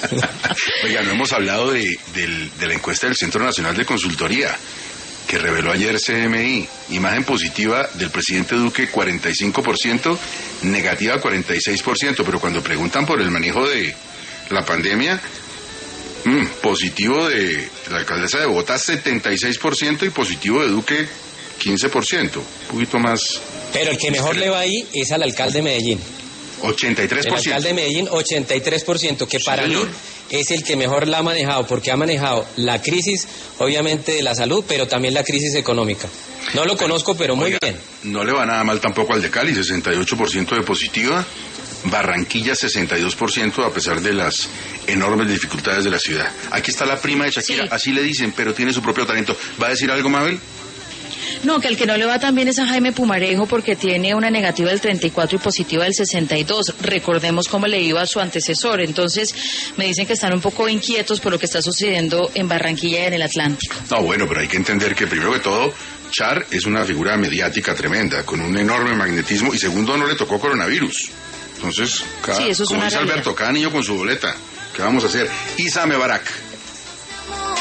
Oiga, no hemos hablado de la encuesta del Centro Nacional de Consultoría, que reveló ayer CMI. Imagen positiva del presidente Duque 45%, negativa 46%, pero cuando preguntan por el manejo de la pandemia, positivo de la alcaldesa de Bogotá 76% y positivo de Duque 15%, un poquito más. Pero el que mejor le va ahí es al alcalde de Medellín. 83%. El alcalde de Medellín, 83%, que para mí es el que mejor la ha manejado, porque ha manejado la crisis, obviamente, de la salud, pero también la crisis económica. No lo conozco, pero muy bien. No le va nada mal tampoco al de Cali, 68% de positiva, Barranquilla 62%, a pesar de las enormes dificultades de la ciudad. Aquí está la prima de Shakira, sí. Así le dicen, pero tiene su propio talento. ¿Va a decir algo, Mabel? No, que el que no le va tan bien es a Jaime Pumarejo, porque tiene una negativa del 34 y positiva del 62. Recordemos cómo le iba a su antecesor. Entonces, me dicen que están un poco inquietos por lo que está sucediendo en Barranquilla y en el Atlántico. No, bueno, pero hay que entender que primero que todo, Char es una figura mediática tremenda, con un enorme magnetismo, y segundo, no le tocó coronavirus. Entonces, sí, eso es como dice Alberto, cada niño con su boleta. ¿Qué vamos a hacer? Isa Mebarak.